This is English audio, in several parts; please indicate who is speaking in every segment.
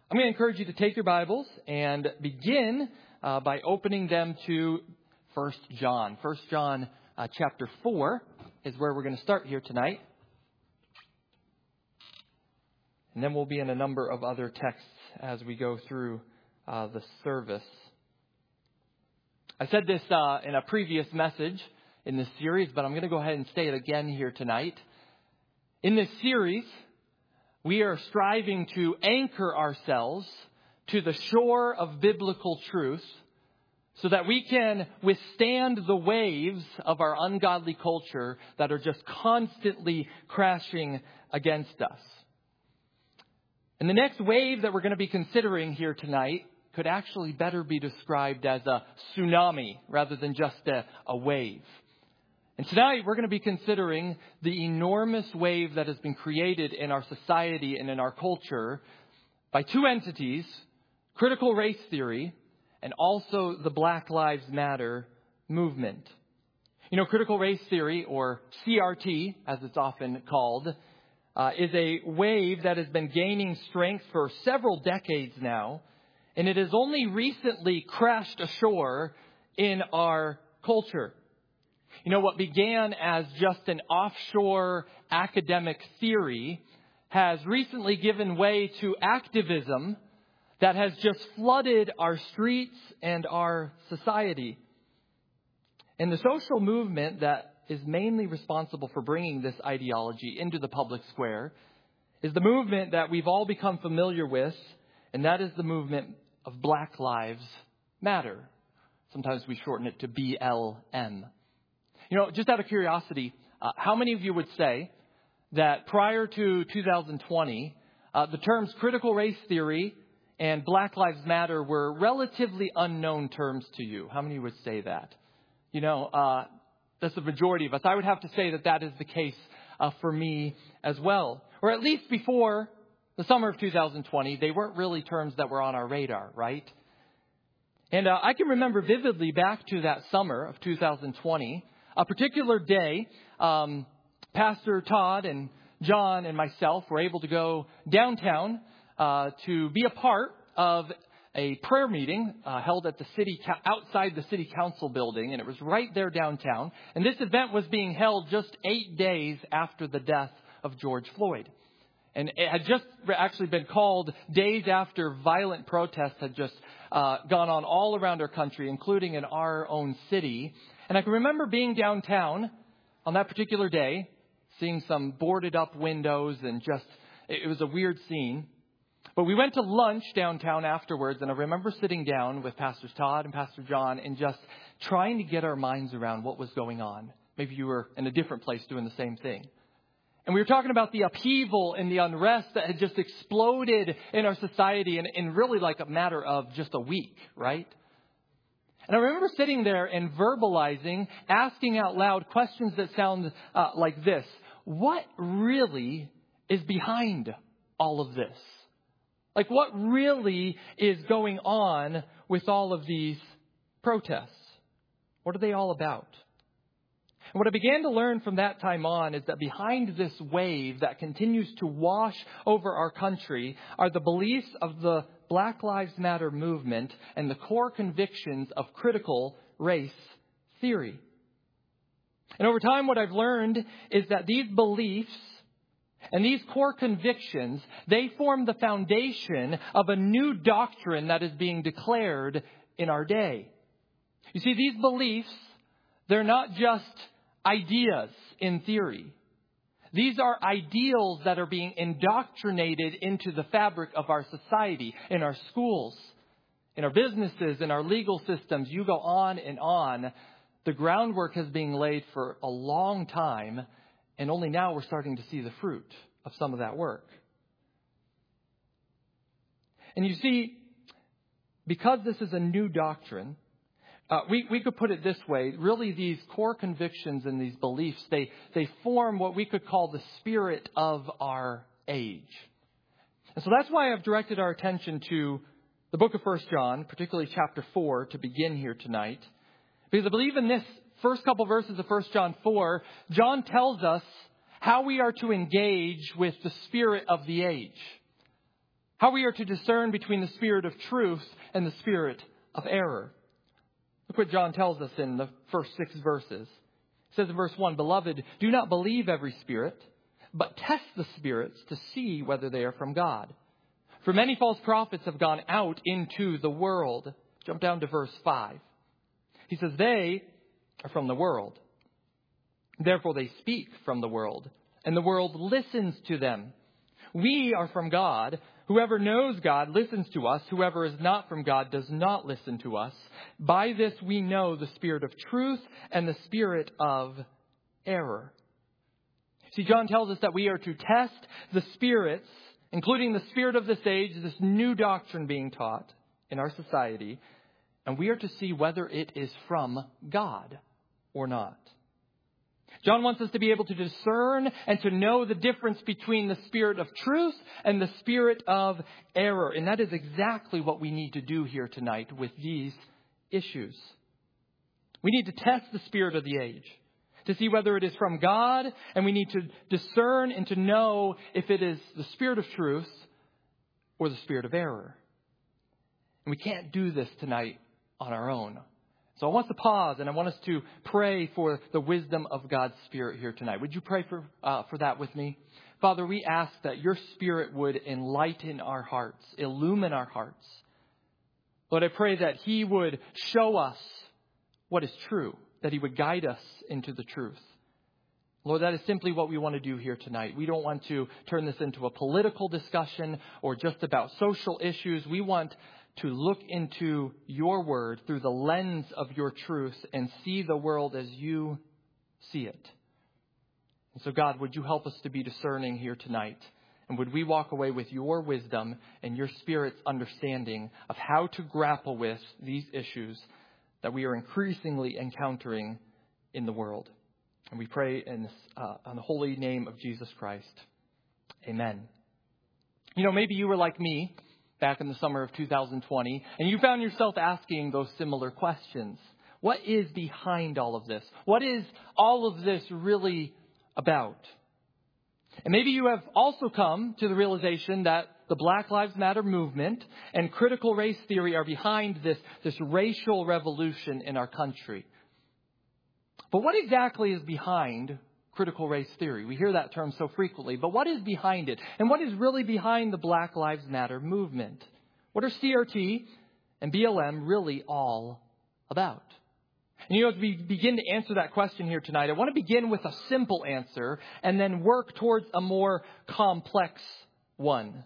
Speaker 1: I'm going to encourage you to take your Bibles and begin by opening them to 1 John. 1 John chapter 4 is where we're going to start here tonight. And then we'll be in a number of other texts as we go through the service. I said this in a previous message in this series, but I'm going to go ahead and say it again here tonight. In this series, we are striving to anchor ourselves to the shore of biblical truth so that we can withstand the waves of our ungodly culture that are just constantly crashing against us. And the next wave that we're going to be considering here tonight could actually better be described as a tsunami rather than just a wave. And tonight we're going to be considering the enormous wave that has been created in our society and in our culture by two entities, critical race theory and also the Black Lives Matter movement. You know, critical race theory, or CRT as it's often called, is a wave that has been gaining strength for several decades now, and it has only recently crashed ashore in our culture. You know, what began as just an offshore academic theory has recently given way to activism that has just flooded our streets and our society. And the social movement that is mainly responsible for bringing this ideology into the public square is the movement that we've all become familiar with, and that is the movement of Black Lives Matter. Sometimes we shorten it to BLM. You know, just out of curiosity, how many of you would say that prior to 2020, the terms critical race theory and Black Lives Matter were relatively unknown terms to you? How many would say that? You know, that's the majority of us. I would have to say that that is the case for me as well. Or at least before the summer of 2020, they weren't really terms that were on our radar, right? And I can remember vividly back to that summer of 2020, a particular day, Pastor Todd and John and myself were able to go downtown to be a part of a prayer meeting held at the outside the city council building, and it was right there downtown. And this event was being held just 8 days after the death of George Floyd. And it had just actually been called days after violent protests had just gone on all around our country, including in our own city. And I can remember being downtown on that particular day, seeing some boarded up windows, and it was a weird scene. But we went to lunch downtown afterwards, and I remember sitting down with Pastors Todd and Pastor John and just trying to get our minds around what was going on. Maybe you were in a different place doing the same thing. And we were talking about the upheaval and the unrest that had just exploded in our society in really like a matter of just a week, right? And I remember sitting there and verbalizing, asking out loud questions that sound like this. What really is behind all of this? Like, what really is going on with all of these protests? What are they all about? And what I began to learn from that time on is that behind this wave that continues to wash over our country are the beliefs of the Black Lives Matter movement and the core convictions of critical race theory. And over time, what I've learned is that these beliefs and these core convictions, they form the foundation of a new doctrine that is being declared in our day. You see, these beliefs, they're not just ideas in theory. These are ideals that are being indoctrinated into the fabric of our society, in our schools, in our businesses, in our legal systems. You go on and on. The groundwork has been laid for a long time, and only now we're starting to see the fruit of some of that work. And you see, because this is a new doctrine, we could put it this way. Really, these core convictions and these beliefs, they form what we could call the spirit of our age. And so that's why I've directed our attention to the book of 1 John, particularly chapter 4, to begin here tonight. Because I believe in this first couple verses of 1 John 4, John tells us how we are to engage with the spirit of the age. How we are to discern between the spirit of truth and the spirit of error. Look what John tells us in the first 6 verses. It says in verse 1, "Beloved, do not believe every spirit, but test the spirits to see whether they are from God. For many false prophets have gone out into the world." Jump down to verse 5. He says, "They are from the world. Therefore they speak from the world, and the world listens to them. We are from God. Whoever knows God listens to us. Whoever is not from God does not listen to us. By this we know the spirit of truth and the spirit of error." See, John tells us that we are to test the spirits, including the spirit of this age, this new doctrine being taught in our society, and we are to see whether it is from God or not. John wants us to be able to discern and to know the difference between the spirit of truth and the spirit of error. And that is exactly what we need to do here tonight with these issues. We need to test the spirit of the age to see whether it is from God, and we need to discern and to know if it is the spirit of truth or the spirit of error. And we can't do this tonight on our own. So I want us to pause, and I want us to pray for the wisdom of God's Spirit here tonight. Would you pray for that with me? Father, we ask that your Spirit would enlighten our hearts, illumine our hearts. Lord, I pray that he would show us what is true, that he would guide us into the truth. Lord, that is simply what we want to do here tonight. We don't want to turn this into a political discussion or just about social issues. We want to look into your word through the lens of your truth and see the world as you see it. And so, God, would you help us to be discerning here tonight? And would we walk away with your wisdom and your Spirit's understanding of how to grapple with these issues that we are increasingly encountering in the world? And we pray in on the holy name of Jesus Christ. Amen. You know, maybe you were like me back in the summer of 2020, and you found yourself asking those similar questions. What is behind all of this? What is all of this really about? And maybe you have also come to the realization that the Black Lives Matter movement and critical race theory are behind this racial revolution in our country. But what exactly is behind critical race theory? We hear that term so frequently, but what is behind it? And what is really behind the Black Lives Matter movement? What are CRT and BLM really all about? And as we begin to answer that question here tonight, I want to begin with a simple answer and then work towards a more complex one.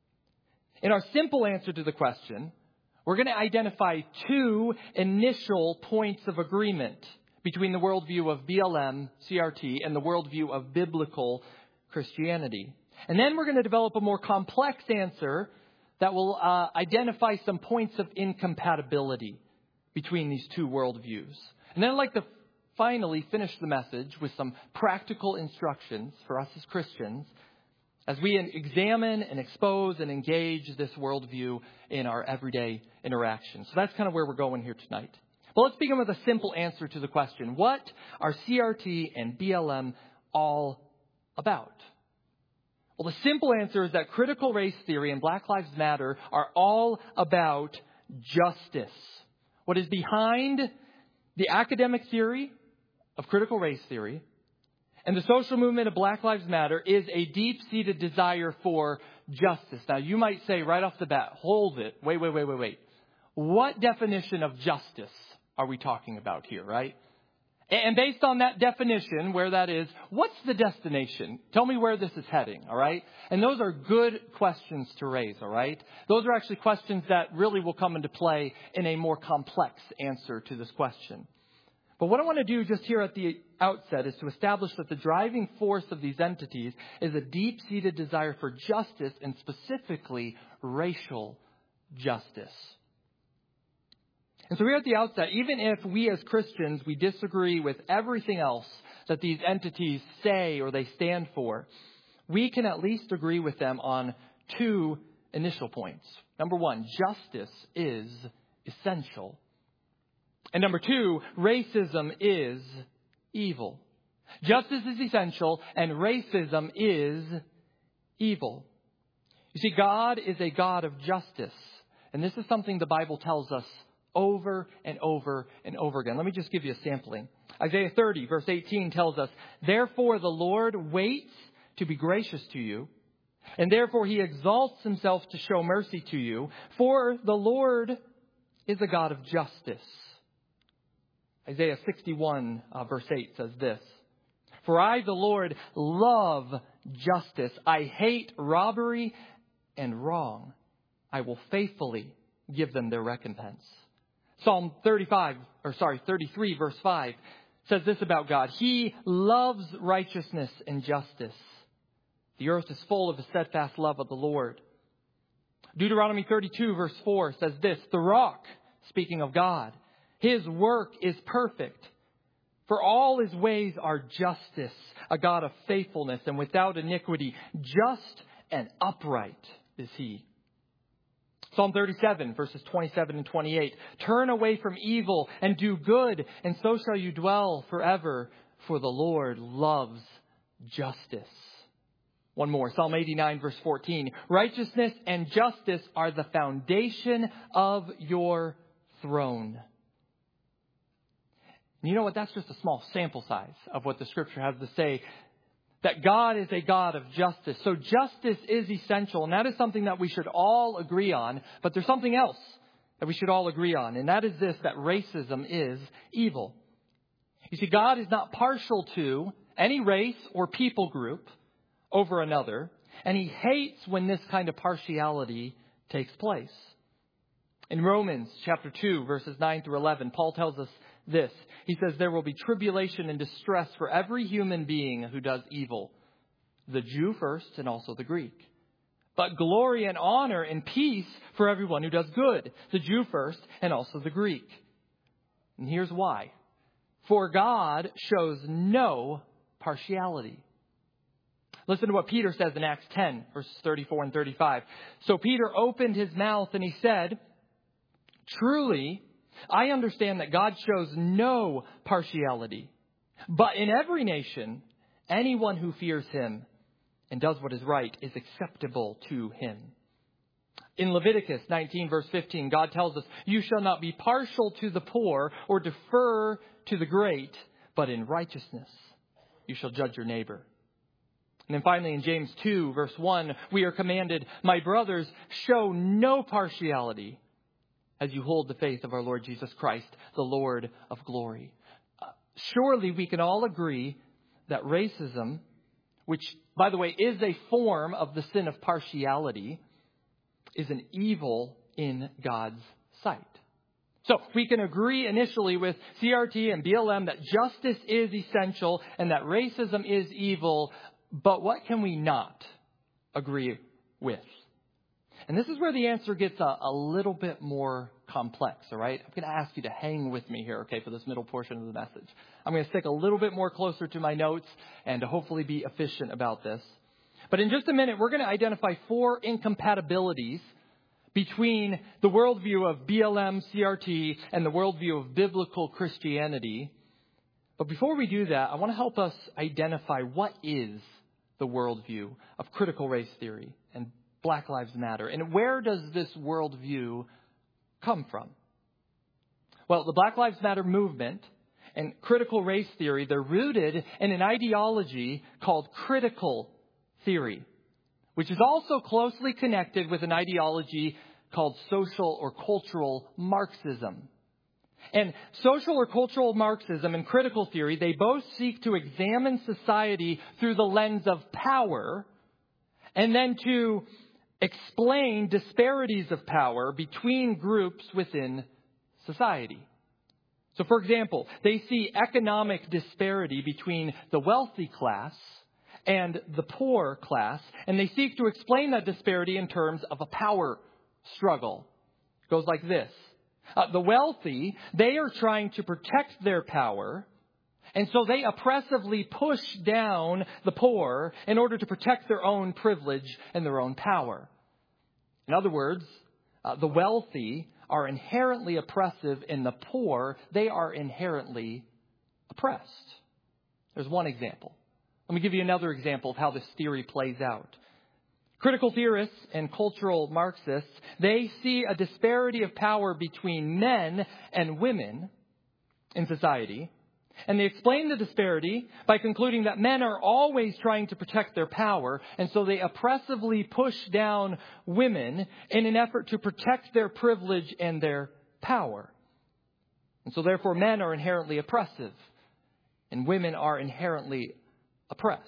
Speaker 1: In our simple answer to the question, we're going to identify 2 initial points of agreement between the worldview of BLM, CRT, and the worldview of biblical Christianity. And then we're going to develop a more complex answer that will identify some points of incompatibility between these 2 worldviews. And then I'd like to finally finish the message with some practical instructions for us as Christians as we examine and expose and engage this worldview in our everyday interactions. So that's kind of where we're going here tonight. But let's begin with a simple answer to the question. What are CRT and BLM all about? Well, the simple answer is that critical race theory and Black Lives Matter are all about justice. What is behind the academic theory of critical race theory and the social movement of Black Lives Matter is a deep-seated desire for justice. Now, you might say right off the bat, hold it. Wait. What definition of justice are we talking about here, right? And based on that definition, where that is, what's the destination? Tell me where this is heading, all right? And those are good questions to raise, all right? Those are actually questions that really will come into play in a more complex answer to this question. But what I want to do just here at the outset is to establish that the driving force of these entities is a deep-seated desire for justice, and specifically racial justice. And so here at the outset, even if we as Christians, we disagree with everything else that these entities say or they stand for, we can at least agree with them on 2 initial points. Number 1, justice is essential. And number 2, racism is evil. Justice is essential and racism is evil. You see, God is a God of justice. And this is something the Bible tells us over and over and over again. Let me just give you a sampling. Isaiah 30, verse 18 tells us, "Therefore the Lord waits to be gracious to you, and therefore he exalts himself to show mercy to you. For the Lord is a God of justice." Isaiah 61, verse 8 says this, "For I, the Lord, love justice. I hate robbery and wrong. I will faithfully give them their recompense." Psalm 33, verse 5 says this about God. "He loves righteousness and justice. The earth is full of the steadfast love of the Lord." Deuteronomy 32, verse 4 says this, "The rock," speaking of God, "his work is perfect. For all his ways are justice, a God of faithfulness and without iniquity. Just and upright is he." Psalm 37, verses 27 and 28. "Turn away from evil and do good, and so shall you dwell forever. For the Lord loves justice." One more, Psalm 89, verse 14. "Righteousness and justice are the foundation of your throne." And you know what? That's just a small sample size of what the Scripture has to say. That God is a God of justice. So justice is essential, and that is something that we should all agree on. But there's something else that we should all agree on, and that is this, that racism is evil. You see, God is not partial to any race or people group over another, and he hates when this kind of partiality takes place. In Romans chapter 2, verses 9 through 11, Paul tells us this. He says, "There will be tribulation and distress for every human being who does evil, the Jew first and also the Greek. But glory and honor and peace for everyone who does good, the Jew first and also the Greek." And here's why. "For God shows no partiality." Listen to what Peter says in Acts 10, verses 34 and 35. "So Peter opened his mouth and he said, 'Truly, I understand that God shows no partiality, but in every nation, anyone who fears him and does what is right is acceptable to him.' In Leviticus 19, verse 15, God tells us, 'You shall not be partial to the poor or defer to the great, but in righteousness you shall judge your neighbor.' And then finally in James 2, verse 1, we are commanded, 'My brothers, show no partiality as you hold the faith of our Lord Jesus Christ, the Lord of glory.'" Surely we can all agree that racism, which, by the way, is a form of the sin of partiality, is an evil in God's sight. So we can agree initially with CRT and BLM that justice is essential and that racism is evil, but what can we not agree with? And this is where the answer gets a little bit more complex, all right? I'm going to ask you to hang with me here, okay, for this middle portion of the message. I'm going to stick a little bit more closer to my notes and to hopefully be efficient about this. But in just a minute, we're going to identify 4 incompatibilities between the worldview of BLM, CRT, and the worldview of biblical Christianity. But before we do that, I want to help us identify what is the worldview of critical race theory and Black Lives Matter. And where does this worldview come from? Well, the Black Lives Matter movement and critical race theory, they're rooted in an ideology called critical theory, which is also closely connected with an ideology called social or cultural Marxism. And social or cultural Marxism and critical theory, they both seek to examine society through the lens of power and then to explain disparities of power between groups within society. So, for example, they see economic disparity between the wealthy class and the poor class, and they seek to explain that disparity in terms of a power struggle. It goes like this. The wealthy, they are trying to protect their power, and so they oppressively push down the poor in order to protect their own privilege and their own power. In other words, the wealthy are inherently oppressive, and the poor, they are inherently oppressed. There's one example. Let me give you another example of how this theory plays out. Critical theorists and cultural Marxists, they see a disparity of power between men and women in society. And they explain the disparity by concluding that men are always trying to protect their power, and so they oppressively push down women in an effort to protect their privilege and their power. And so therefore men are inherently oppressive, and women are inherently oppressed.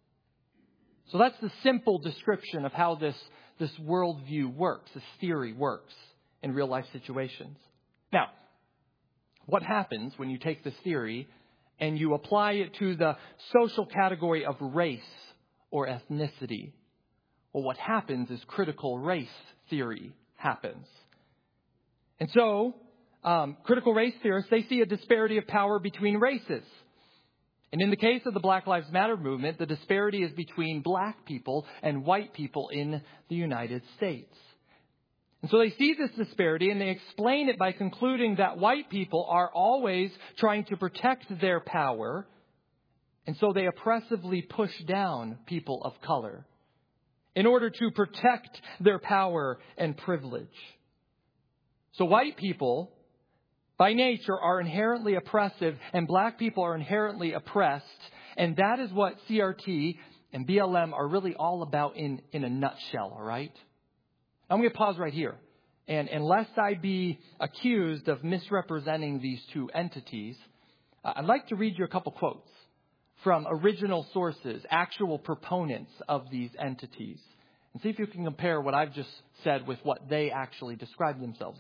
Speaker 1: So that's the simple description of how this worldview works, this theory works in real life situations. Now, what happens when you take this theory and you apply it to the social category of race or ethnicity? Well, what happens is critical race theory happens. And so, critical race theorists, they see a disparity of power between races. And in the case of the Black Lives Matter movement, the disparity is between black people and white people in the United States. And so they see this disparity and they explain it by concluding that white people are always trying to protect their power. And so they oppressively push down people of color in order to protect their power and privilege. So white people, by nature, are inherently oppressive, and black people are inherently oppressed. And that is what CRT and BLM are really all about in a nutshell, all right? I'm going to pause right here. And lest I be accused of misrepresenting these two entities, I'd like to read you a couple quotes from original sources, actual proponents of these entities, and see if you can compare what I've just said with what they actually describe themselves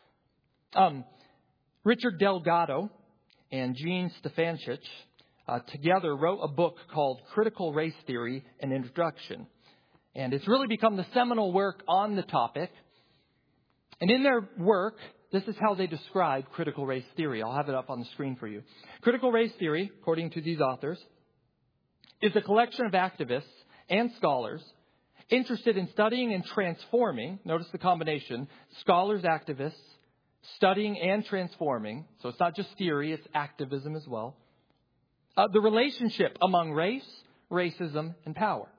Speaker 1: as. Richard Delgado and Gene Stefanchich together wrote a book called Critical Race Theory, An Introduction. And it's really become the seminal work on the topic. And in their work, this is how they describe critical race theory. I'll have it up on the screen for you. Critical race theory, according to these authors, is a collection of activists and scholars interested in studying and transforming, notice the combination, scholars, activists, studying and transforming. So it's not just theory, it's activism as well. The relationship among race, racism, and power.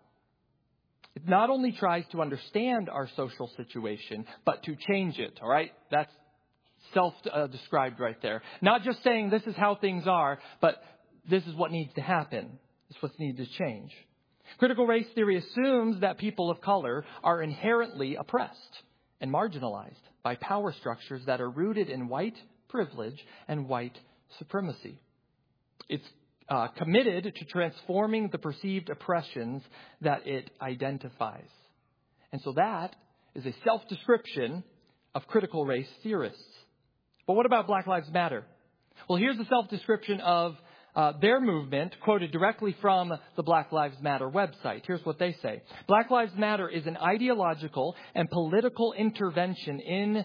Speaker 1: It not only tries to understand our social situation, but to change it, all right? That's self-described right there. Not just saying this is how things are, but this is what needs to happen. This is what needs to change. Critical race theory assumes that people of color are inherently oppressed and marginalized by power structures that are rooted in white privilege and white supremacy. It's committed to transforming the perceived oppressions that it identifies. And so that is a self-description of critical race theorists. But what about Black Lives Matter? Well, here's a self-description of their movement, quoted directly from the Black Lives Matter website. Here's what they say. Black Lives Matter is an ideological and political intervention in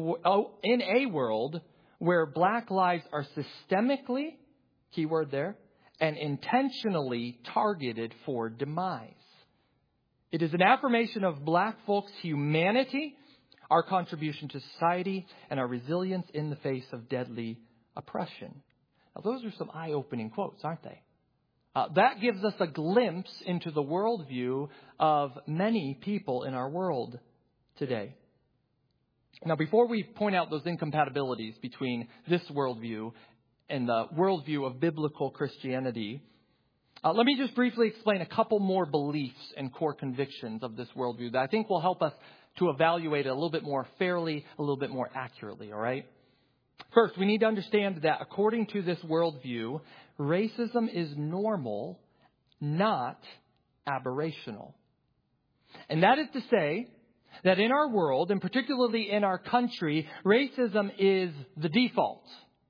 Speaker 1: a world where black lives are systemically, keyword there, and intentionally targeted for demise. It is an affirmation of black folks' humanity, our contribution to society, and our resilience in the face of deadly oppression. Now, those are some eye-opening quotes, aren't they? That gives us a glimpse into the worldview of many people in our world today. Now, before we point out those incompatibilities between this worldview and the worldview of biblical Christianity, let me just briefly explain a couple more beliefs and core convictions of this worldview that I think will help us to evaluate it a little bit more fairly, a little bit more accurately, all right? First, we need to understand that according to this worldview, racism is normal, not aberrational. And that is to say that in our world, and particularly in our country, racism is the default.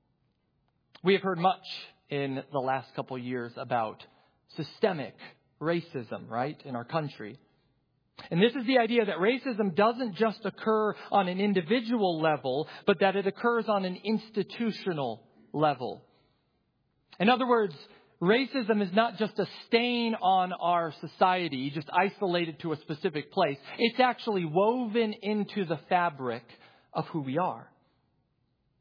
Speaker 1: We have heard much in the last couple of years about systemic racism, right, in our country. And this is the idea that racism doesn't just occur on an individual level, but that it occurs on an institutional level. In other words, racism is not just a stain on our society, just isolated to a specific place. It's actually woven into the fabric of who we are.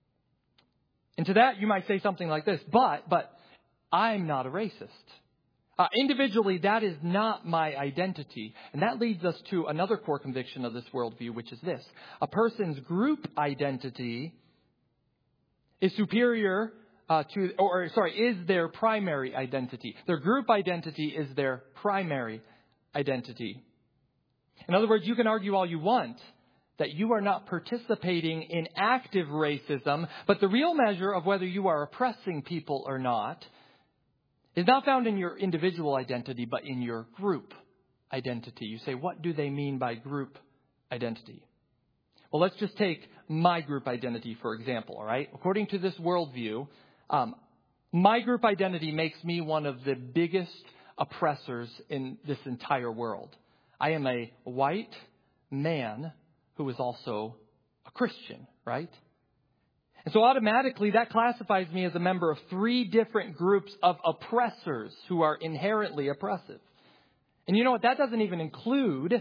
Speaker 1: And to that, you might say something like this, but I'm not a racist. Individually, that is not my identity. And that leads us to another core conviction of this worldview, which is this. A person's group identity is superior is their primary identity. Their group identity is their primary identity. In other words, you can argue all you want that you are not participating in active racism, but the real measure of whether you are oppressing people or not is not found in your individual identity, but in your group identity. You say, what do they mean by group identity? Well, let's just take my group identity, for example, all right? According to this worldview, my group identity makes me one of the biggest oppressors in this entire world. I am a white man who is also a Christian, right? And so automatically that classifies me as a member of 3 different groups of oppressors who are inherently oppressive. And you know what? That doesn't even include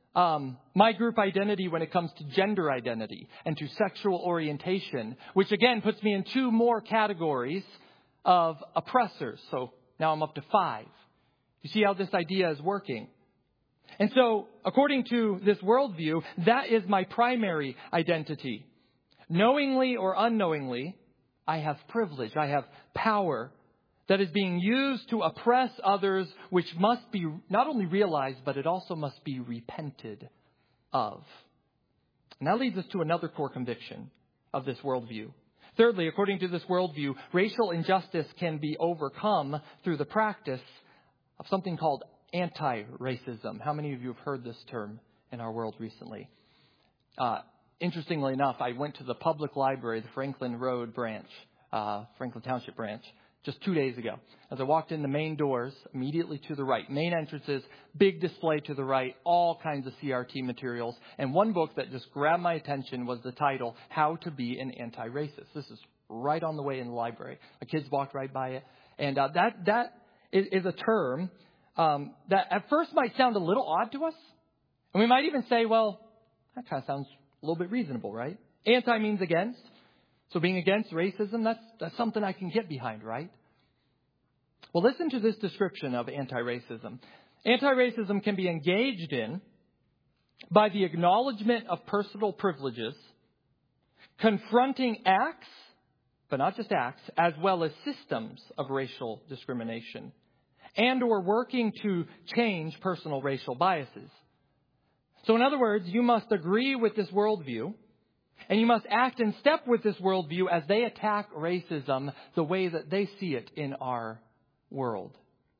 Speaker 1: my group identity when it comes to gender identity and to sexual orientation, which again puts me in 2 more categories of oppressors. So now I'm up to 5. You see how this idea is working? And so, according to this worldview, that is my primary identity. Knowingly or unknowingly, I have privilege, I have power that is being used to oppress others, which must be not only realized, but it also must be repented of. And that leads us to another core conviction of this worldview. Thirdly, according to this worldview, racial injustice can be overcome through the practice of something called anti-racism. How many of you have heard this term in our world recently? Interestingly enough, I went to the public library, the Franklin Road branch, Franklin Township branch, just 2 days ago. As I walked in the main doors, immediately to the right, main entrances, big display to the right, all kinds of CRT materials. And one book that just grabbed my attention was the title, How to Be an Anti-Racist. This is right on the way in the library. My kids walked right by it. And that is a term that at first might sound a little odd to us. And we might even say, well, that kind of sounds a little bit reasonable, right? Anti means against. So being against racism, that's something I can get behind, right? Well, listen to this description of anti-racism. Anti-racism can be engaged in by the acknowledgement of personal privileges, confronting acts, but not just acts, as well as systems of racial discrimination, and or working to change personal racial biases. So in other words, you must agree with this worldview, and you must act in step with this worldview as they attack racism the way that they see it in our world.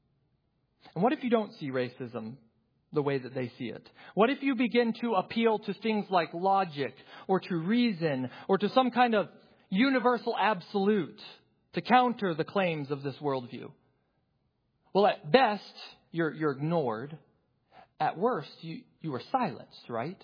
Speaker 1: And what if you don't see racism the way that they see it? What if you begin to appeal to things like logic or to reason or to some kind of universal absolute to counter the claims of this worldview? Well, at best, you're ignored. At worst, you are silenced, right?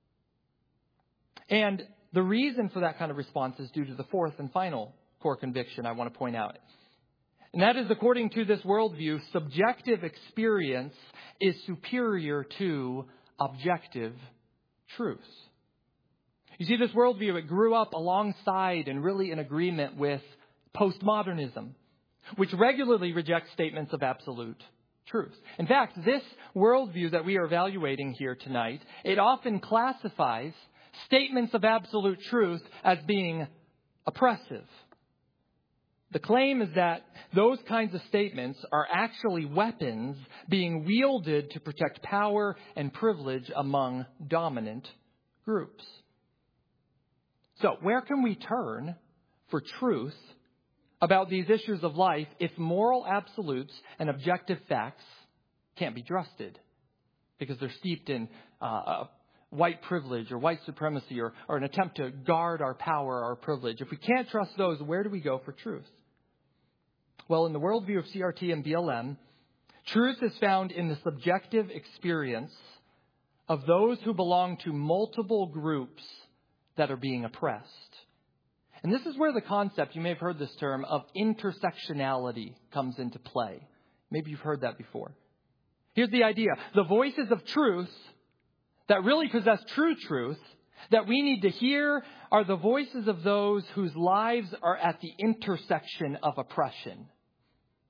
Speaker 1: And the reason for that kind of response is due to the 4th and final core conviction I want to point out. And that is, according to this worldview, subjective experience is superior to objective truth. You see, this worldview, it grew up alongside and really in agreement with postmodernism, which regularly rejects statements of absolute truth. In fact, this worldview that we are evaluating here tonight, it often classifies statements of absolute truth as being oppressive. The claim is that those kinds of statements are actually weapons being wielded to protect power and privilege among dominant groups. So, where can we turn for truth about these issues of life if moral absolutes and objective facts can't be trusted because they're steeped in white privilege or white supremacy or an attempt to guard our power, our privilege? If we can't trust those, where do we go for truth? Well, in the worldview of CRT and BLM, truth is found in the subjective experience of those who belong to multiple groups that are being oppressed. And this is where the concept, you may have heard this term, of intersectionality comes into play. Maybe you've heard that before. Here's the idea. The voices of truth that really possess true truth that we need to hear are the voices of those whose lives are at the intersection of oppression.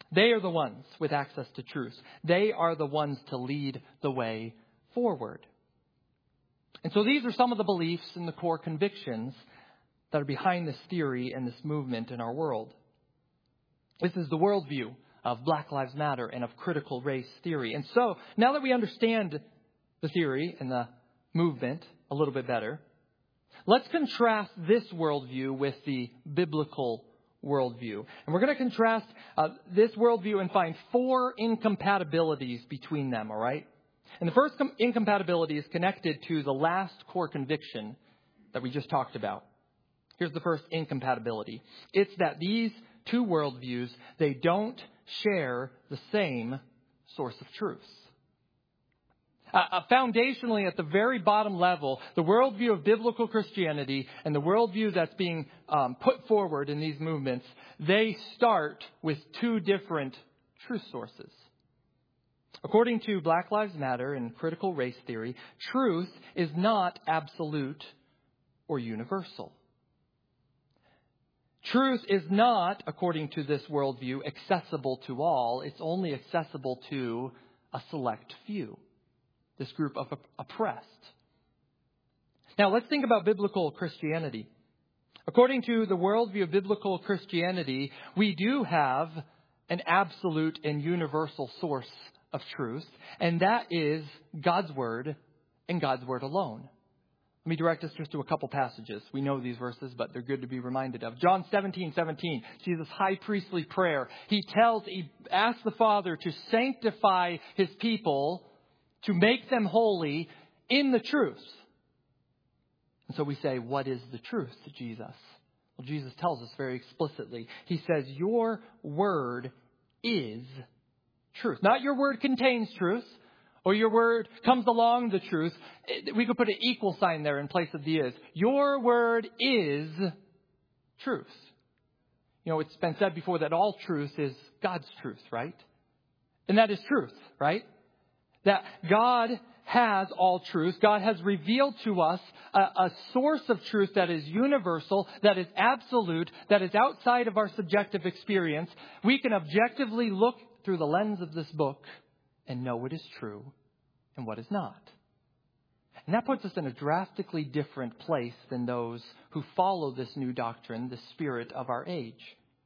Speaker 1: They are the ones with access to truth. They are the ones to lead the way forward. And so these are some of the beliefs and the core convictions that are behind this theory and this movement in our world. This is the worldview of Black Lives Matter and of critical race theory. And so now that we understand the theory and the movement a little bit better, let's contrast this worldview with the biblical worldview. And we're going to contrast this worldview and find 4 incompatibilities between them, all right? And the first incompatibility is connected to the last core conviction that we just talked about. Here's the first incompatibility. It's that these two worldviews, they don't share the same source of truth. Foundationally, at the very bottom level, the worldview of biblical Christianity and the worldview that's being put forward in these movements, they start with 2 different truth sources. According to Black Lives Matter and critical race theory, truth is not absolute or universal. Truth is not, according to this worldview, accessible to all. It's only accessible to a select few. This group of oppressed. Now, let's think about biblical Christianity. According to the worldview of biblical Christianity, we do have an absolute and universal source of truth, and that is God's Word and God's Word alone. Let me direct us just to a couple passages. We know these verses, but they're good to be reminded of. John 17:17, Jesus' high priestly prayer. He asks the Father to sanctify His people, to make them holy in the truth. And so we say, what is the truth to Jesus? Well, Jesus tells us very explicitly. He says, your word is truth. Not your word contains truth, or your word comes along the truth. We could put an equal sign there in place of the is. Your word is truth. You know, it's been said before that all truth is God's truth, right? And that is truth, right? That God has all truth. God has revealed to us a source of truth that is universal, that is absolute, that is outside of our subjective experience. We can objectively look through the lens of this book and know what is true and what is not. And that puts us in a drastically different place than those who follow this new doctrine, the spirit of our age.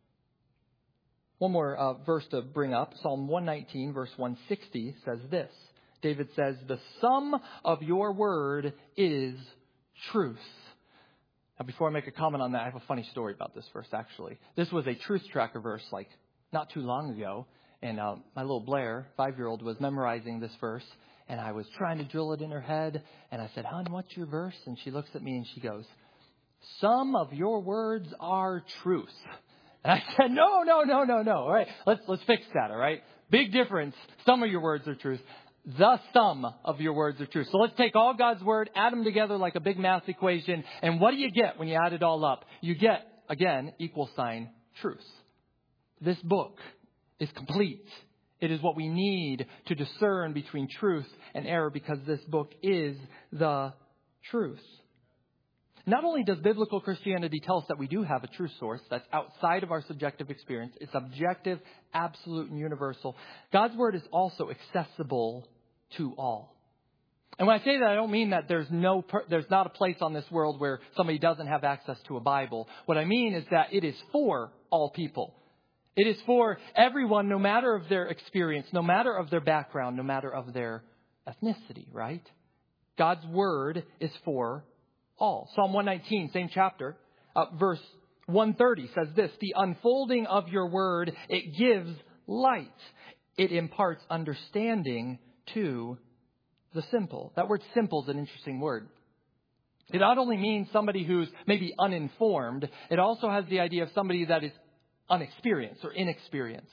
Speaker 1: One more verse to bring up. Psalm 119, verse 160 says this. David says, the sum of your word is truth. Now, before I make a comment on that, I have a funny story about this verse, actually. This was a Truth Tracker verse, like, not too long ago. And my little Blair, 5-year-old, was memorizing this verse. And I was trying to drill it in her head. And I said, hon, what's your verse? And she looks at me and she goes, some of your words are truth. And I said, no. All right, let's fix that, all right? Big difference. Some of your words are truth. The sum of your words are truth. So let's take all God's word, add them together like a big math equation. And what do you get when you add it all up? You get, again, equal sign, truth. This book is complete. It is what we need to discern between truth and error, because this book is the truth. Not only does biblical Christianity tell us that we do have a true source that's outside of our subjective experience, it's objective, absolute, and universal. God's word is also accessible to all. And when I say that, I don't mean that there's not a place on this world where somebody doesn't have access to a Bible. What I mean is that it is for all people. It is for everyone, no matter of their experience, no matter of their background, no matter of their ethnicity, right? God's word is for all. Psalm 119, same chapter, verse 130 says this, the unfolding of your word, it gives light. It imparts understanding to the simple. That word simple is an interesting word. It not only means somebody who's maybe uninformed, it also has the idea of somebody that is unexperienced or inexperienced.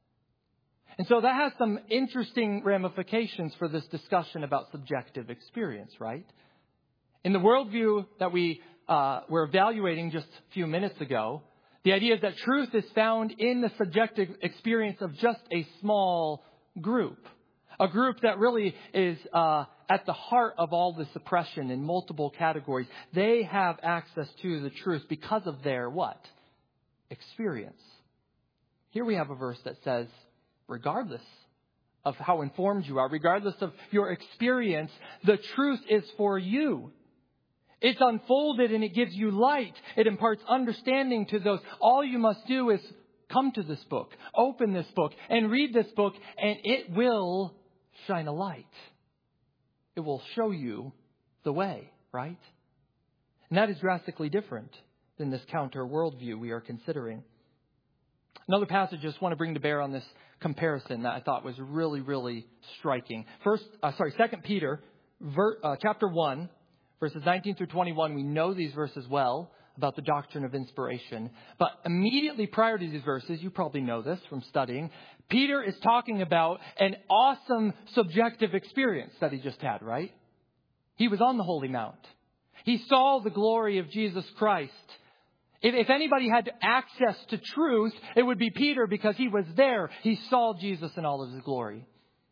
Speaker 1: And so that has some interesting ramifications for this discussion about subjective experience, right? In the worldview that we were evaluating just a few minutes ago, the idea is that truth is found in the subjective experience of just a small group. A group that really is at the heart of all this oppression in multiple categories. They have access to the truth because of their what? Experience. Here we have a verse that says, regardless of how informed you are, regardless of your experience, the truth is for you. It's unfolded and it gives you light. It imparts understanding to those. All you must do is come to this book, open this book, and read this book, and it will shine a light. It will show you the way, right? And that is drastically different than this counter worldview we are considering. Another passage I just want to bring to bear on this comparison that I thought was really, really striking. 2 Peter, chapter 1, verses 19 through 21. We know these verses well about the doctrine of inspiration. But immediately prior to these verses, you probably know this from studying, Peter is talking about an awesome subjective experience that he just had, right? He was on the Holy Mount. He saw the glory of Jesus Christ. If anybody had access to truth, it would be Peter because he was there. He saw Jesus in all of his glory.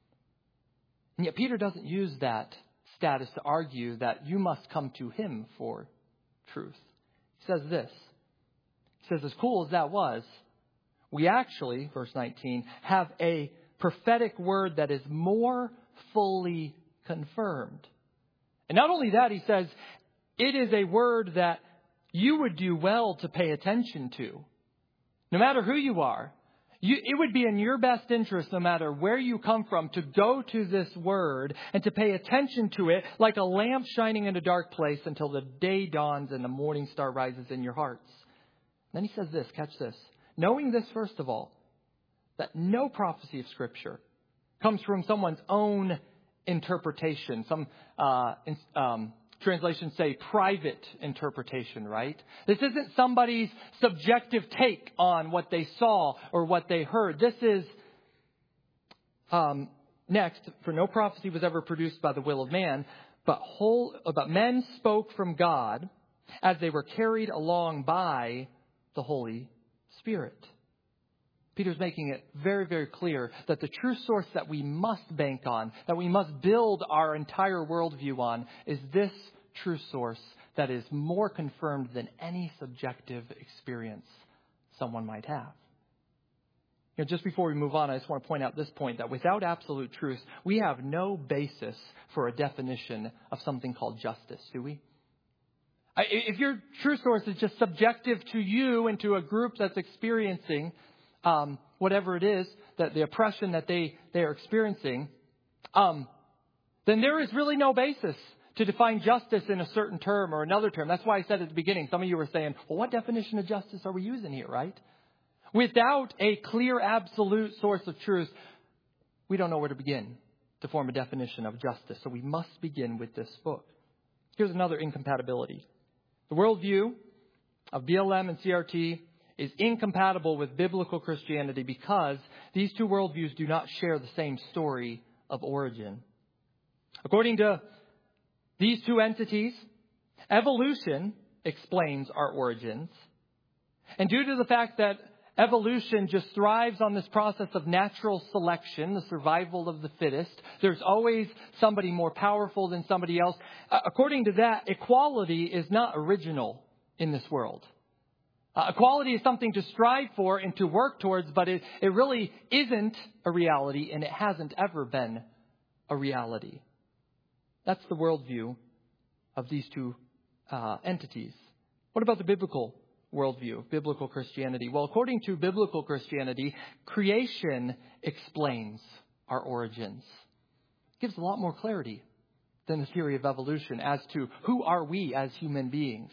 Speaker 1: And yet Peter doesn't use that status to argue that you must come to him for truth. He says this. He says, as cool as that was, we actually, verse 19, have a prophetic word that is more fully confirmed. And not only that, he says, it is a word that you would do well to pay attention to. No matter who you are, it would be in your best interest, no matter where you come from, to go to this word and to pay attention to it like a lamp shining in a dark place until the day dawns and the morning star rises in your hearts. Then he says this, catch this. Knowing this, first of all, that no prophecy of Scripture comes from someone's own interpretation. Some translations say private interpretation, right? This isn't somebody's subjective take on what they saw or what they heard. This is, next, for no prophecy was ever produced by the will of man, but men spoke from God as they were carried along by the Holy Spirit. Peter's making it very, very clear that the true source that we must bank on, that we must build our entire worldview on, is this true source that is more confirmed than any subjective experience someone might have. You know, just before we move on, I just want to point out this point, that without absolute truth, we have no basis for a definition of something called justice, do we? If your true source is just subjective to you and to a group that's experiencing whatever it is, that the oppression that they are experiencing, then there is really no basis to define justice in a certain term or another term. That's why I said at the beginning, some of you were saying, well, what definition of justice are we using here, right? Without a clear, absolute source of truth, we don't know where to begin to form a definition of justice. So we must begin with this book. Here's another incompatibility. The worldview of BLM and CRT is incompatible with biblical Christianity because these two worldviews do not share the same story of origin. According to these two entities, evolution explains our origins. And due to the fact that evolution just thrives on this process of natural selection, the survival of the fittest, there's always somebody more powerful than somebody else. According to that, equality is not original in this world. Equality is something to strive for and to work towards, but it really isn't a reality, and it hasn't ever been a reality. That's the worldview of these two entities. What about the biblical worldview, biblical Christianity? Well, according to biblical Christianity, creation explains our origins. It gives a lot more clarity than the theory of evolution as to who are we as human beings.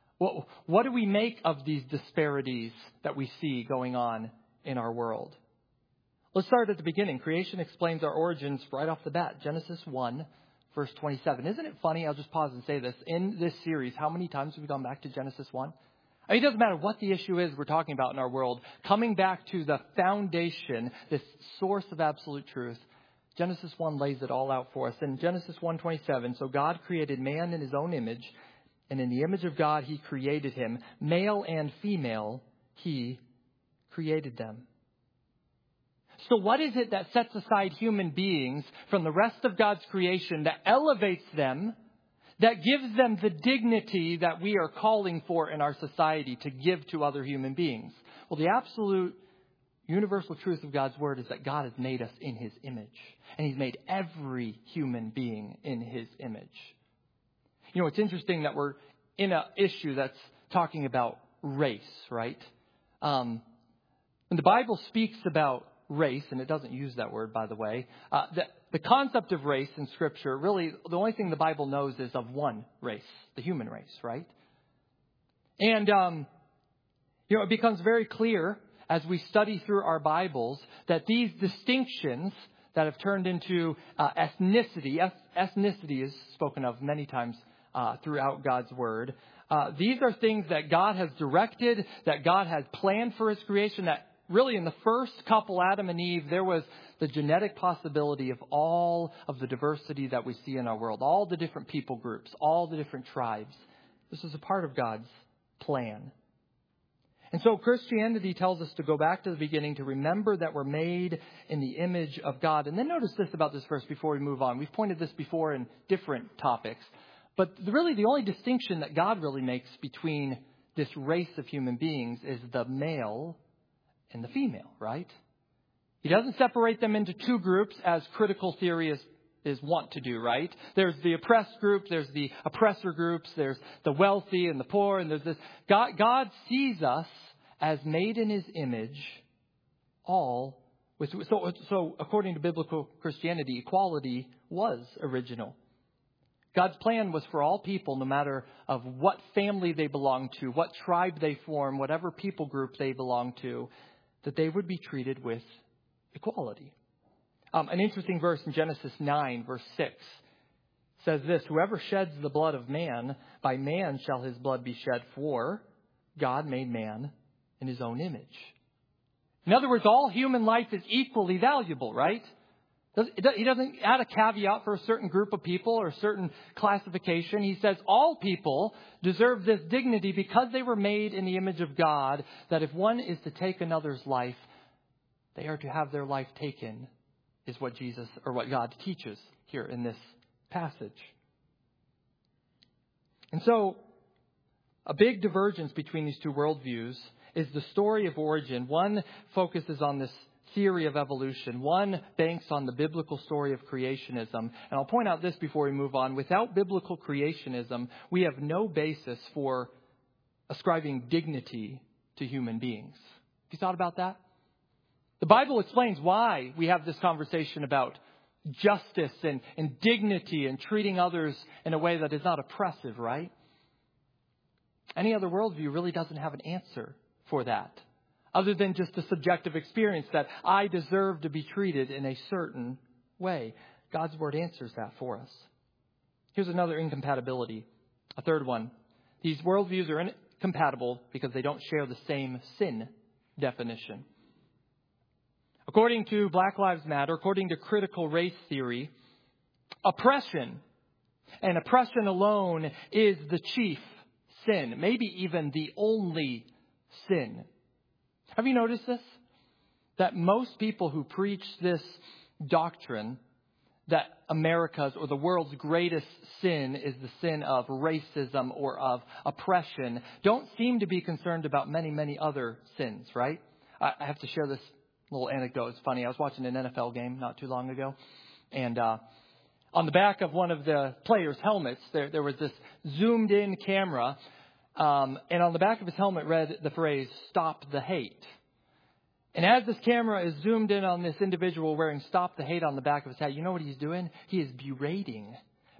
Speaker 1: What do we make of these disparities that we see going on in our world? Let's start at the beginning. Creation explains our origins right off the bat. Genesis 1, verse 27. Isn't it funny? I'll just pause and say this. In this series, how many times have we gone back to Genesis 1? I mean, it doesn't matter what the issue is we're talking about in our world. Coming back to the foundation, this source of absolute truth, Genesis 1 lays it all out for us. In Genesis 1:27, so God created man in his own image, and in the image of God he created him. Male and female, he created them. So what is it that sets aside human beings from the rest of God's creation, that elevates them, that gives them the dignity that we are calling for in our society to give to other human beings? Well, the absolute universal truth of God's word is that God has made us in his image. And he's made every human being in his image. You know, it's interesting that we're in an issue that's talking about race, right? When the Bible speaks about race, and it doesn't use that word, by the way, the concept of race in Scripture, really, the only thing the Bible knows is of one race, the human race, right? And, you know, it becomes very clear as we study through our Bibles that these distinctions that have turned into ethnicity, ethnicity is spoken of many times throughout God's Word. These are things that God has directed, that God has planned for his creation, that really in the first couple, Adam and Eve, there was the genetic possibility of all of the diversity that we see in our world, all the different people groups, all the different tribes. This is a part of God's plan. And so Christianity tells us to go back to the beginning, to remember that we're made in the image of God. And then notice this about this verse before we move on. We've pointed this before in different topics. But really the only distinction that God really makes between this race of human beings is the male and the female, right? He doesn't separate them into two groups as critical theory is wont to do, right? There's the oppressed group, there's the oppressor groups, there's the wealthy and the poor, and there's this. God sees us as made in his image, all with. So according to biblical Christianity, equality was original. God's plan was for all people, no matter of what family they belong to, what tribe they form, whatever people group they belong to, that they would be treated with equality. An interesting verse in Genesis 9, verse 6 says this: whoever sheds the blood of man, by man shall his blood be shed, for God made man in his own image. In other words, all human life is equally valuable, right? He doesn't add a caveat for a certain group of people or a certain classification. He says all people deserve this dignity because they were made in the image of God, that if one is to take another's life, they are to have their life taken, is what Jesus or what God teaches here in this passage. And so a big divergence between these two worldviews is the story of origin. One focuses on this theory of evolution. One banks on the biblical story of creationism. And I'll point out this before we move on. Without biblical creationism, we have no basis for ascribing dignity to human beings. Have you thought about that? The Bible explains why we have this conversation about justice and dignity and treating others in a way that is not oppressive, right? Any other worldview really doesn't have an answer for that, other than just a subjective experience that I deserve to be treated in a certain way. God's Word answers that for us. Here's another incompatibility. A third one. These worldviews are incompatible because they don't share the same sin definition. According to Black Lives Matter, according to critical race theory, oppression and oppression alone is the chief sin, maybe even the only sin. Have you noticed this? That most people who preach this doctrine that America's or the world's greatest sin is the sin of racism or of oppression don't seem to be concerned about many, many other sins, right? I have to share this little anecdote. It's funny. I was watching an NFL game not too long ago. And on the back of one of the players' helmets, there was this zoomed in camera. And on the back of his helmet read the phrase, "Stop the hate." And as this camera is zoomed in on this individual wearing "Stop the hate" on the back of his hat, you know what he's doing? He is berating,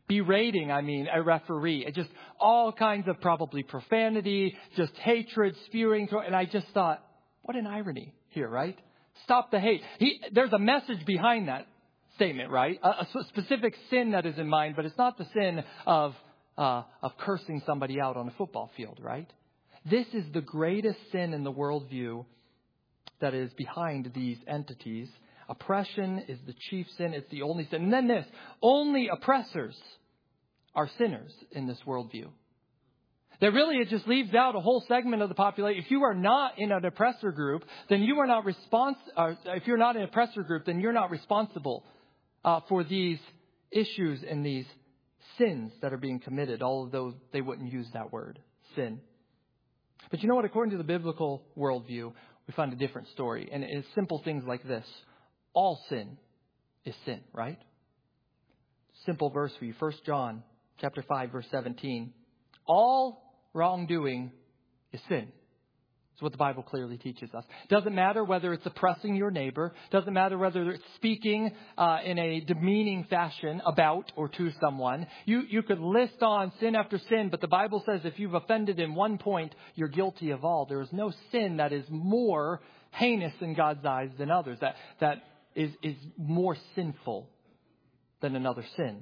Speaker 1: a referee. It just all kinds of probably profanity, just hatred, spewing. And I just thought, what an irony here, right? Stop the hate. There's a message behind that statement, right? A specific sin that is in mind, but it's not the sin of cursing somebody out on a football field, right? This is the greatest sin in the worldview that is behind these entities. Oppression is the chief sin. It's the only sin. And then this, only oppressors are sinners in this worldview. That really, it just leaves out a whole segment of the population. If you are not in an oppressor group, then you are not if you're not in an oppressor group, then you're not responsible for these issues and these sins that are being committed, although they wouldn't use that word, sin. But you know what? According to the biblical worldview, we find a different story. And it's simple things like this. All sin is sin, right? Simple verse for you. 1 John chapter 5, verse 17. All wrongdoing is sin. It's what the Bible clearly teaches us. Doesn't matter whether it's oppressing your neighbor. Doesn't matter whether it's speaking in a demeaning fashion about or to someone. You could list on sin after sin, but the Bible says if you've offended in one point, you're guilty of all. There is no sin that is more heinous in God's eyes than others. That is more sinful than another sin.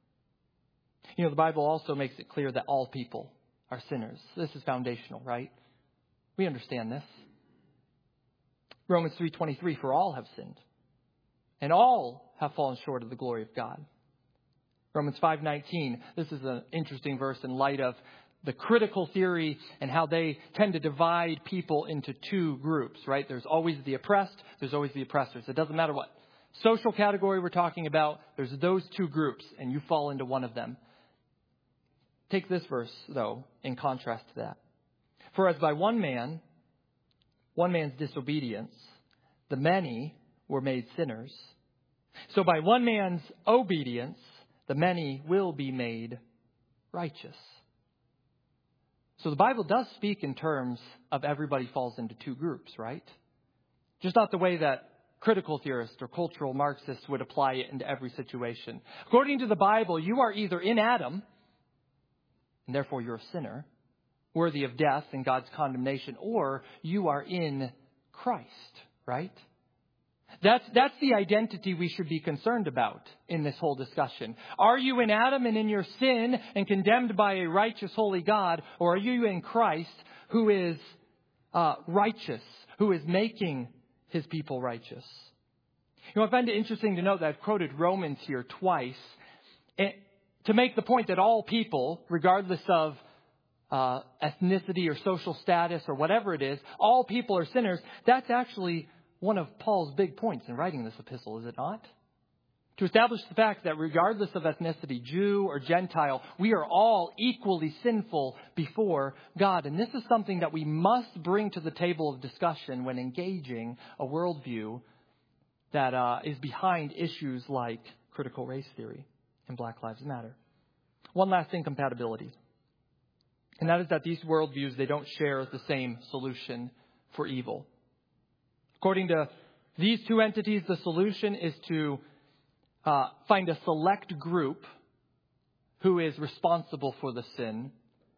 Speaker 1: You know, the Bible also makes it clear that all people are sinners. This is foundational, right? We understand this. Romans 3:23, for all have sinned, and all have fallen short of the glory of God. Romans 5:19, this is an interesting verse in light of the critical theory and how they tend to divide people into two groups, right? There's always the oppressed, there's always the oppressors. It doesn't matter what social category we're talking about, there's those two groups, and you fall into one of them. Take this verse, though, in contrast to that. For as by one man's disobedience, the many were made sinners, so by one man's obedience, the many will be made righteous. So the Bible does speak in terms of everybody falls into two groups, right? Just not the way that critical theorists or cultural Marxists would apply it into every situation. According to the Bible, you are either in Adam, and therefore you're a sinner, worthy of death and God's condemnation, or you are in Christ, right? That's the identity we should be concerned about in this whole discussion. Are you in Adam and in your sin and condemned by a righteous, holy God, or are you in Christ who is righteous, who is making his people righteous? You know, I find it interesting to note that I've quoted Romans here twice to make the point that all people, regardless of ethnicity or social status or whatever it is, all people are sinners. That's actually one of Paul's big points in writing this epistle, is it not? To establish the fact that regardless of ethnicity, Jew or Gentile, we are all equally sinful before God. And this is something that we must bring to the table of discussion when engaging a worldview that is behind issues like critical race theory and Black Lives Matter. One last incompatibility. And that is that these worldviews, they don't share the same solution for evil. According to these two entities, the solution is to find a select group who is responsible for the sin.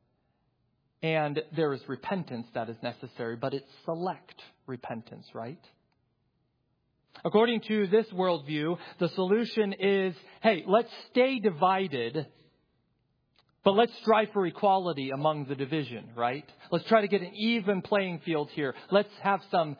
Speaker 1: And there is repentance that is necessary, but it's select repentance, right? According to this worldview, the solution is, hey, let's stay divided, but let's strive for equality among the division, right? Let's try to get an even playing field here. Let's have some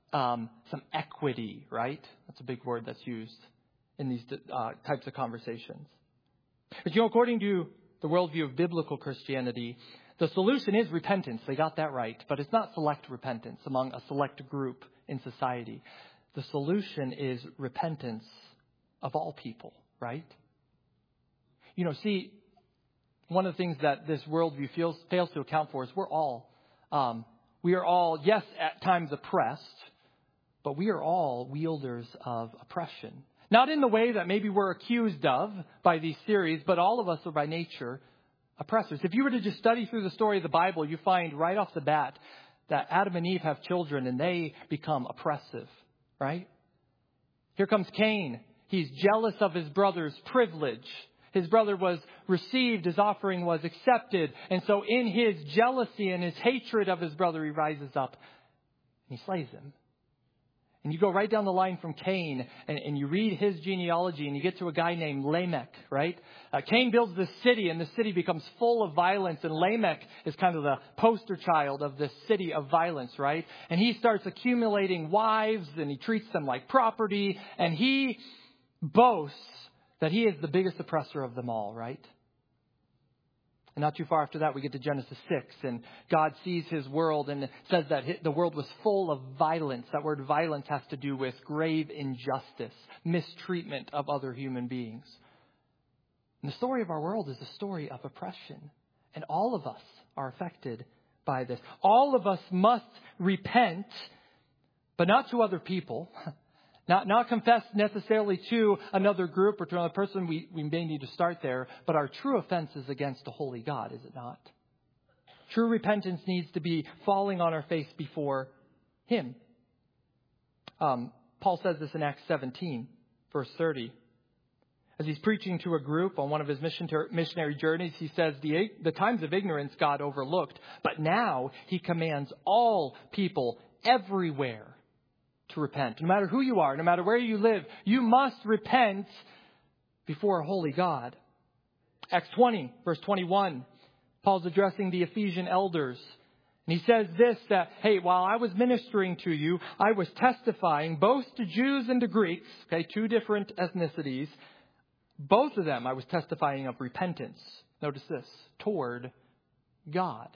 Speaker 1: equity, right? That's a big word that's used in these types of conversations. But you know, according to the worldview of biblical Christianity, the solution is repentance. They got that right. But it's not select repentance among a select group in society. The solution is repentance of all people, right? You know, see, one of the things that this worldview fails to account for is we are all, yes, at times oppressed, but we are all wielders of oppression. Not in the way that maybe we're accused of by these theories, but all of us are by nature oppressors. If you were to just study through the story of the Bible, you find right off the bat that Adam and Eve have children and they become oppressive, right? Here comes Cain. He's jealous of his brother's privilege. His brother was received, his offering was accepted. And so in his jealousy and his hatred of his brother, he rises up and he slays him. And you go right down the line from Cain and you read his genealogy and you get to a guy named Lamech, right? Cain builds this city and the city becomes full of violence. And Lamech is kind of the poster child of this city of violence, right? And he starts accumulating wives and he treats them like property. And he boasts that he is the biggest oppressor of them all, right? And not too far after that, we get to Genesis 6, and God sees his world and says that the world was full of violence. That word violence has to do with grave injustice, mistreatment of other human beings. And the story of our world is a story of oppression, and all of us are affected by this. All of us must repent but not to other people. Not confess necessarily to another group or to another person. We may need to start there. But our true offense is against a holy God, is it not? True repentance needs to be falling on our face before Him. Paul says this in Acts 17, verse 30. As he's preaching to a group on one of his missionary journeys, he says, the times of ignorance God overlooked, but now He commands all people everywhere to repent. No matter who you are, no matter where you live, you must repent before a holy God. Acts 20, verse 21, Paul's addressing the Ephesian elders. And he says this, that, hey, while I was ministering to you, I was testifying both to Jews and to Greeks, okay, two different ethnicities. Both of them I was testifying of repentance. Notice this, toward God.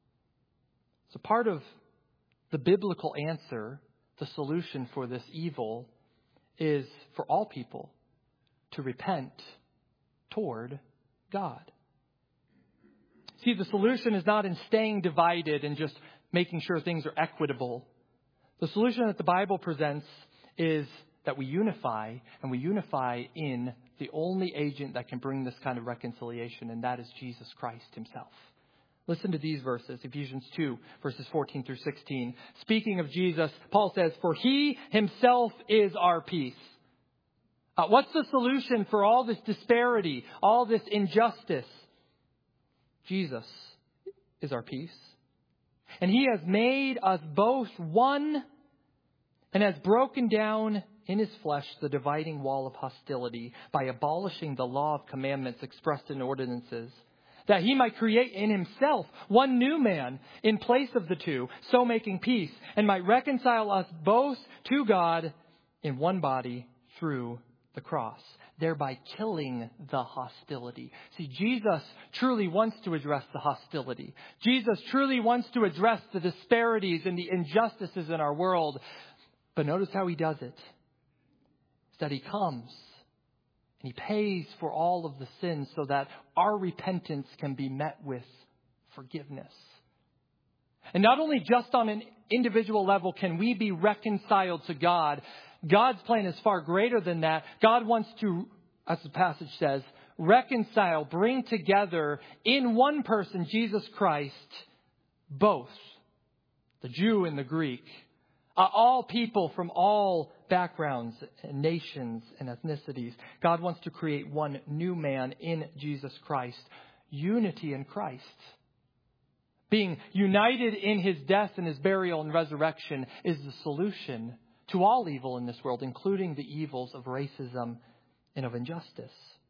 Speaker 1: So part of the biblical answer, the solution for this evil, is for all people to repent toward God. See, the solution is not in staying divided and just making sure things are equitable. The solution that the Bible presents is that we unify, and we unify in the only agent that can bring this kind of reconciliation, and that is Jesus Christ Himself. Listen to these verses, Ephesians 2, verses 14 through 16. Speaking of Jesus, Paul says, "For He Himself is our peace." What's the solution for all this disparity, all this injustice? Jesus is our peace. And He has made us both one and has broken down in His flesh the dividing wall of hostility by abolishing the law of commandments expressed in ordinances, that He might create in Himself one new man in place of the two, so making peace, and might reconcile us both to God in one body through the cross, thereby killing the hostility. See, Jesus truly wants to address the hostility. Jesus truly wants to address the disparities and the injustices in our world. But notice how He does it. It's that He comes and He pays for all of the sins so that our repentance can be met with forgiveness. And not only just on an individual level can we be reconciled to God, God's plan is far greater than that. God wants to, as the passage says, reconcile, bring together in one person, Jesus Christ, both the Jew and the Greek, all people from all backgrounds and nations and ethnicities. God wants to create one new man in Jesus Christ. Unity in Christ. Being united in His death and His burial and resurrection is the solution to all evil in this world, including the evils of racism and of injustice.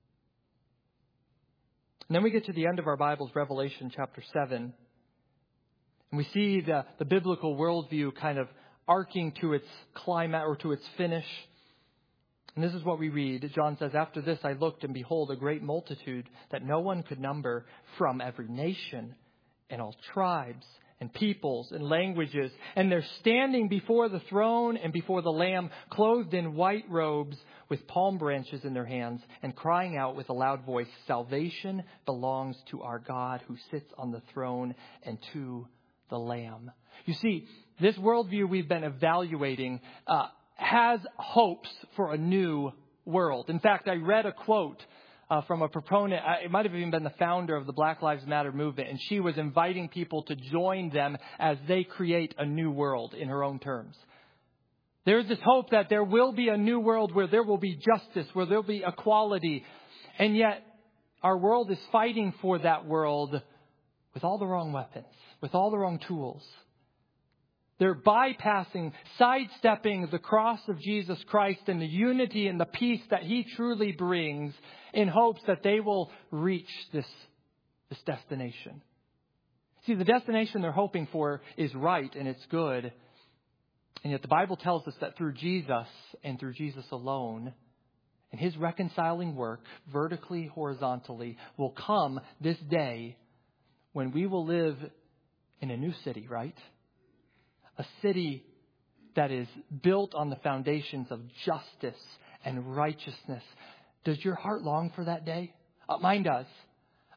Speaker 1: And then we get to the end of our Bibles, Revelation chapter 7. And we see the biblical worldview kind of arcing to its climax or to its finish. And this is what we read. John says, "After this I looked, and behold, a great multitude that no one could number, from every nation and all tribes and peoples and languages. And they're standing before the throne and before the Lamb, clothed in white robes with palm branches in their hands, and crying out with a loud voice, 'Salvation belongs to our God who sits on the throne and to the Lamb.'" You see, this worldview we've been evaluating has hopes for a new world. In fact, I read a quote from a proponent. It might have even been the founder of the Black Lives Matter movement. And she was inviting people to join them as they create a new world in her own terms. There's this hope that there will be a new world where there will be justice, where there will be equality. And yet our world is fighting for that world with all the wrong weapons, with all the wrong tools. They're bypassing, sidestepping the cross of Jesus Christ and the unity and the peace that He truly brings in hopes that they will reach this destination. See, the destination they're hoping for is right and it's good. And yet the Bible tells us that through Jesus and through Jesus alone and His reconciling work, vertically, horizontally, will come this day when we will live in a new city, right? A city that is built on the foundations of justice and righteousness. Does your heart long for that day? Mine does.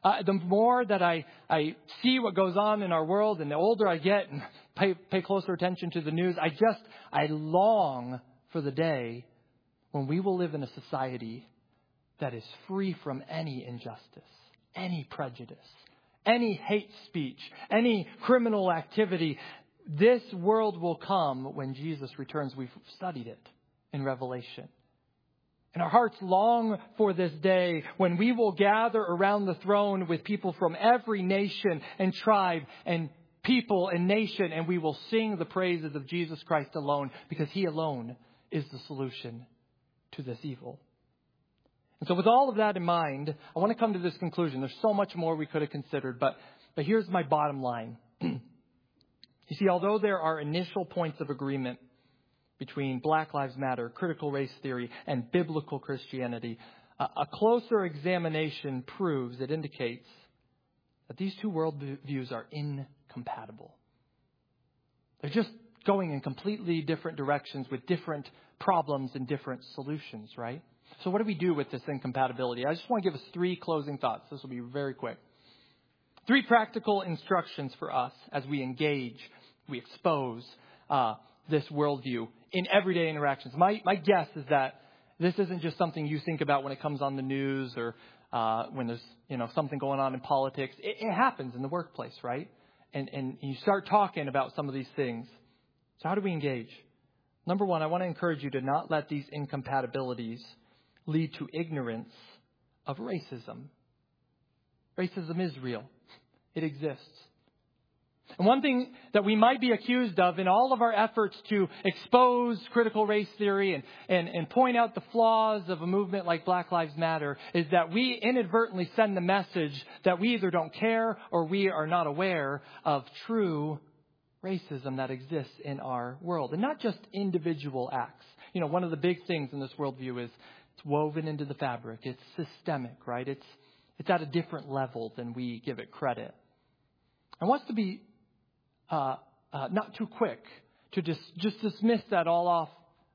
Speaker 1: The more that I see what goes on in our world, and the older I get and pay closer attention to the news, I long for the day when we will live in a society that is free from any injustice, any prejudice, any hate speech, any criminal activity. This world will come when Jesus returns. We've studied it in Revelation. And our hearts long for this day when we will gather around the throne with people from every nation and tribe and people and nation, and we will sing the praises of Jesus Christ alone, because He alone is the solution to this evil. And so with all of that in mind, I want to come to this conclusion. There's so much more we could have considered, but here's my bottom line. You see, although there are initial points of agreement between Black Lives Matter, critical race theory, and biblical Christianity, a closer examination indicates that these two worldviews are incompatible. They're just going in completely different directions with different problems and different solutions, right? So what do we do with this incompatibility? I just want to give us 3 closing thoughts. This will be very quick. 3 practical instructions for us as we engage, we expose this worldview in everyday interactions. My guess is that this isn't just something you think about when it comes on the news or when there's something going on in politics. It happens in the workplace, right? And you start talking about some of these things. So how do we engage? Number 1, I want to encourage you to not let these incompatibilities lead to ignorance of racism. Racism is real. It exists. And one thing that we might be accused of in all of our efforts to expose critical race theory and point out the flaws of a movement like Black Lives Matter is that we inadvertently send the message that we either don't care or we are not aware of true racism that exists in our world. And not just individual acts. One of the big things in this worldview is it's woven into the fabric. It's systemic, right? It's at a different level than we give it credit. I want us to be not too quick to just dismiss that all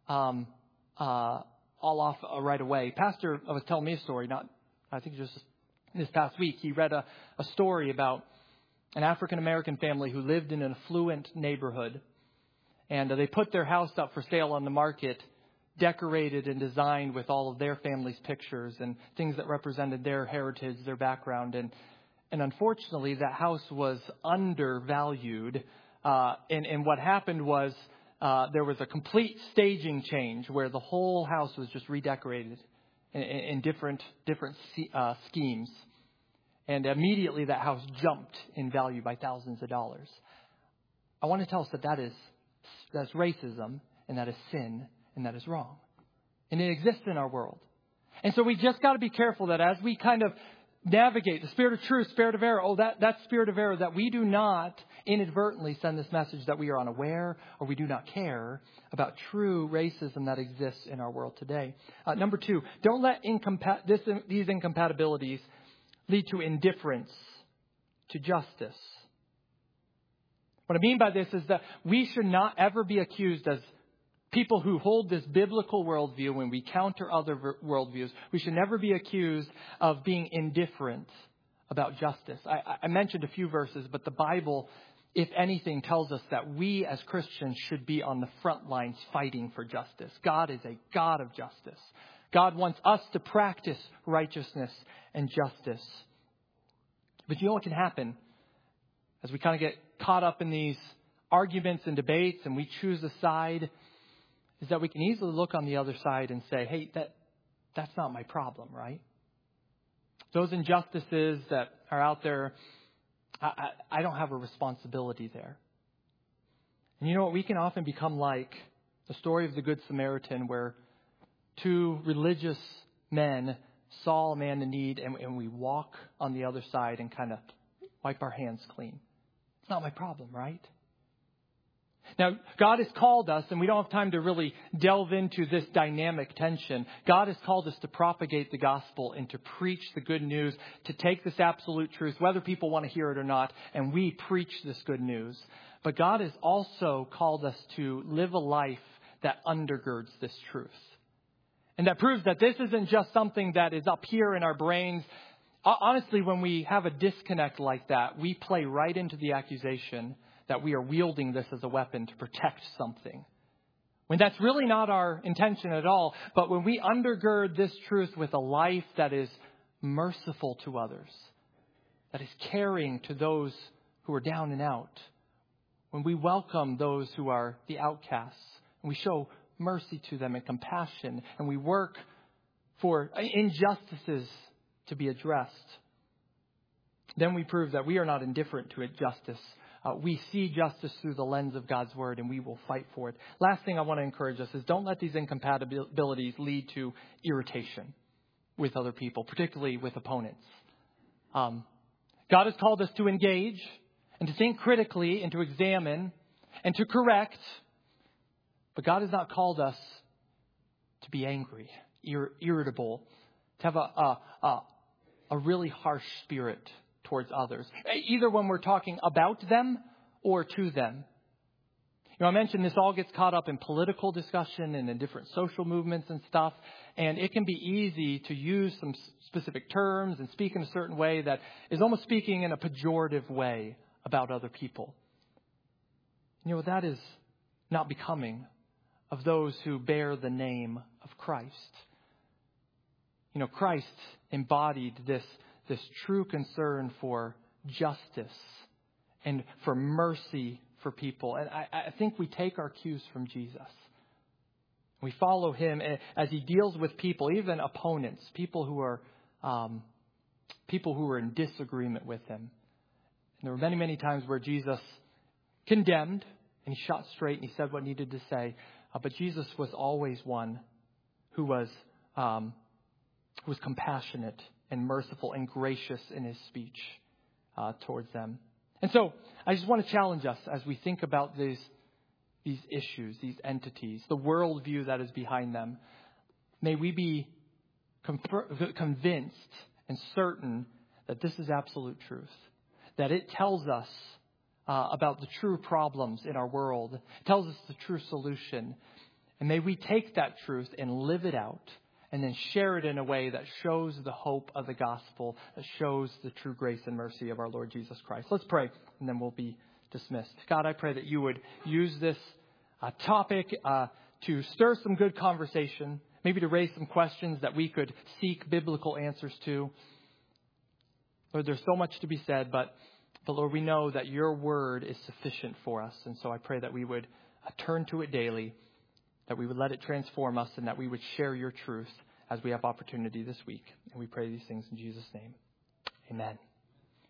Speaker 1: off right away. Pastor was telling me a story, I think just this past week. He read a story about an African-American family who lived in an affluent neighborhood. And they put their house up for sale on the market, decorated and designed with all of their family's pictures and things that represented their heritage, their background. And unfortunately, that house was undervalued. And what happened was there was a complete staging change where the whole house was just redecorated in different schemes. And immediately that house jumped in value by thousands of dollars. I want to tell us that's racism, and that is sin, and that is wrong. And it exists in our world. And so we just got to be careful that as we kind of navigate the spirit of truth, spirit of error, that spirit of error, that we do not inadvertently send this message that we are unaware or we do not care about true racism that exists in our world today. Number 2, don't let these incompatibilities lead to indifference to justice. What I mean by this is that we should not ever be accused as people who hold this biblical worldview when we counter other worldviews. We should never be accused of being indifferent about justice. I mentioned a few verses, but the Bible, if anything, tells us that we as Christians should be on the front lines fighting for justice. God is a God of justice. God wants us to practice righteousness and justice. But you know what can happen as we kind of get caught up in these arguments and debates and we choose a side, is that we can easily look on the other side and say, hey, that's not my problem, right? Those injustices that are out there, I don't have a responsibility there. And you know what? We can often become like the story of the Good Samaritan, where 2 religious men saw a man in need and we walk on the other side and kind of wipe our hands clean. It's not my problem, right? Now, God has called us, and we don't have time to really delve into this dynamic tension. God has called us to propagate the gospel and to preach the good news, to take this absolute truth, whether people want to hear it or not, and we preach this good news. But God has also called us to live a life that undergirds this truth. And that proves that this isn't just something that is up here in our brains Honestly, when we have a disconnect like that, we play right into the accusation that we are wielding this as a weapon to protect something, when that's really not our intention at all. But when we undergird this truth with a life that is merciful to others, that is caring to those who are down and out, when we welcome those who are the outcasts, and we show mercy to them and compassion, and we work for injustices to be addressed, then we prove that we are not indifferent to justice. We see justice through the lens of God's word, and we will fight for it. Last thing I want to encourage us is don't let these incompatibilities lead to irritation with other people, particularly with opponents. God has called us to engage and to think critically and to examine and to correct. But God has not called us to be angry, irritable, to have a really harsh spirit towards others, either when we're talking about them or to them. I mentioned this all gets caught up in political discussion and in different social movements and stuff. And it can be easy to use some specific terms and speak in a certain way that is almost speaking in a pejorative way about other people. That is not becoming of those who bear the name of Christ. Christ embodied this true concern for justice and for mercy for people. And I think we take our cues from Jesus. We follow him as he deals with people, even opponents, people who are in disagreement with him. And there were many, many times where Jesus condemned and he shot straight and he said what needed to say. But Jesus was always one who was compassionate and merciful and gracious in his speech towards them. And so I just want to challenge us as we think about these issues, these entities, the worldview that is behind them. May we be convinced and certain that this is absolute truth, that it tells us about the true problems in our world. It tells us the true solution. And may we take that truth and live it out and then share it in a way that shows the hope of the gospel, that shows the true grace and mercy of our Lord Jesus Christ. Let's pray, and then we'll be dismissed. God, I pray that you would use this topic to stir some good conversation, maybe to raise some questions that we could seek biblical answers to. Lord, there's so much to be said, but Lord, we know that your word is sufficient for us. And so I pray that we would turn to it daily, that we would let it transform us, and that we would share your truth as we have opportunity this week. And we pray these things in Jesus' name. Amen.